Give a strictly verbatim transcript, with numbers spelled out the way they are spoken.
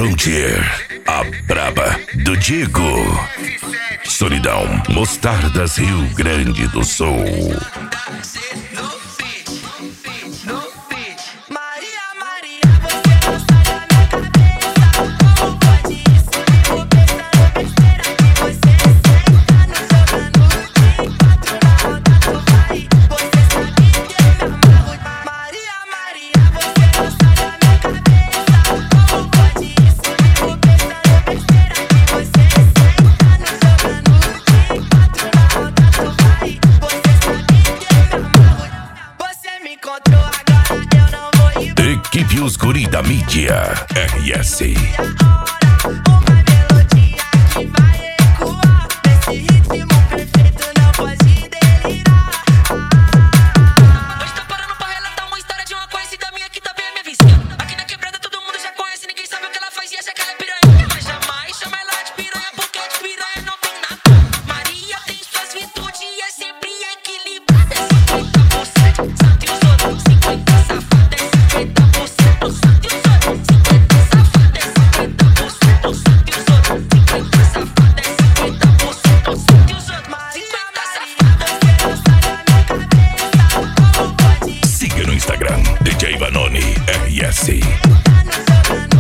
Frontier, a braba do Diego. Solidão, Mostardas, Rio Grande do Sul. Equipe Os Guri da Mídia, R S. Siga no Instagram, D J Vanoni, R S.